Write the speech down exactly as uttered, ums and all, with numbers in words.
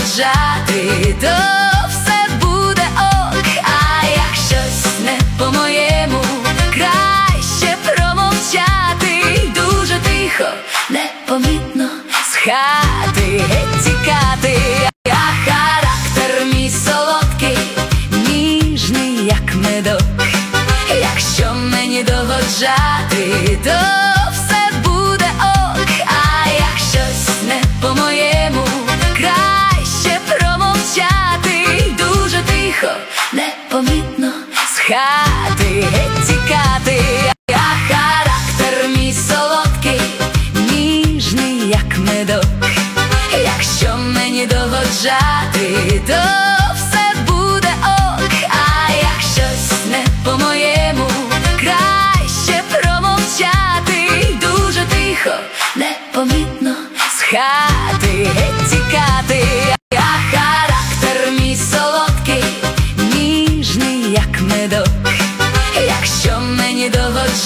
догоджати, то все буде ок. А як щось не по-моєму, краще промовчати, дуже тихо, непомітно з хати геть тікати. А характер мій солодкий, ніжний, як медок. Якщо мені догоджати, то все буде ок. А як щось не по-моєму, краще промовчати, дуже тихо, непомітно з хати геть тікати. А характер мій солодкий, ніжний, як медок. Якщо мені догоджати, то все буде ок. А як щось не по-моєму, краще промовчати, дуже тихо, непомітно з хати геть тікати. А характер мій солодкий, ніжний, як медок. Якщо мені догоджати,